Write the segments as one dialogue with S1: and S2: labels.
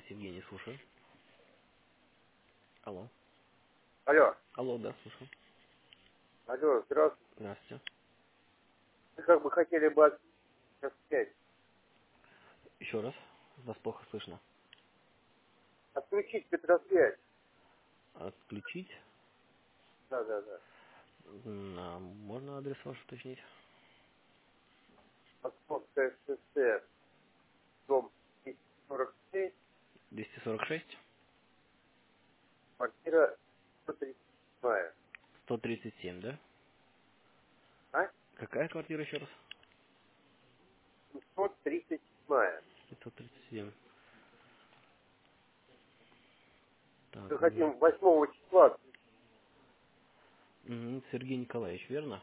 S1: Здравствуйте, Евгений, слушаю. Алло.
S2: Алло,
S1: Алло, да, слушаю.
S2: алло, здравствуйте.
S1: Здравствуйте.
S2: Мы как бы хотели бы отключить,
S1: Еще раз. Вас плохо слышно.
S2: отключить Петросвязь.
S1: Отключить.
S2: Да, да, да.
S1: Можно адрес ваш уточнить?
S2: Московское шоссе, дом 247,
S1: 246.
S2: квартира 137.
S1: 137, да?
S2: А?
S1: Какая квартира еще раз?
S2: 137.
S1: 537. Так,
S2: Мы хотим 8 числа,
S1: Сергей Николаевич, верно?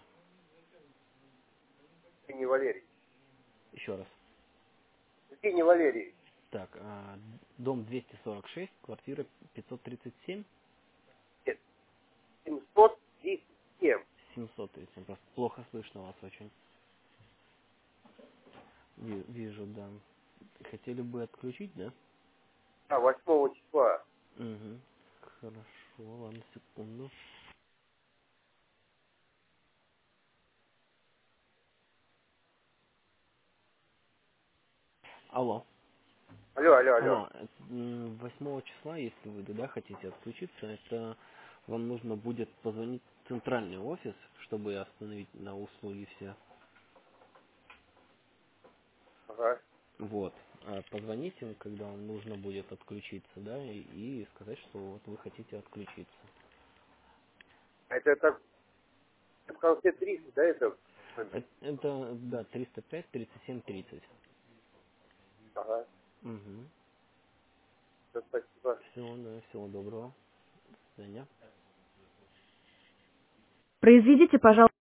S2: Евгений Валерьевич.
S1: Еще раз.
S2: Евгений Валерьевич.
S1: Так, дом 246, квартира 537,
S2: Нет, 737.
S1: 737. Просто плохо слышно вас очень. Вижу, да. Хотели бы отключить, да?
S2: А, 8 числа.
S1: Угу. Хорошо, ладно, секунду. Алло.
S2: Алло, алло, алло.
S1: Алло, 8 числа, если вы да, хотите отключиться, это вам нужно будет позвонить в центральный офис, чтобы остановить на услуги все.
S2: Ага.
S1: Вот. Позвоните им, когда вам нужно будет отключиться, да, и сказать, что вот вы хотите отключиться.
S2: Это так, в конце 300, да, это номер?
S1: Это да, 305 37 30.
S2: Ага.
S1: Угу.
S2: Все, спасибо.
S1: Всего, да, всего доброго. До свидания.
S3: Произведите, пожалуйста.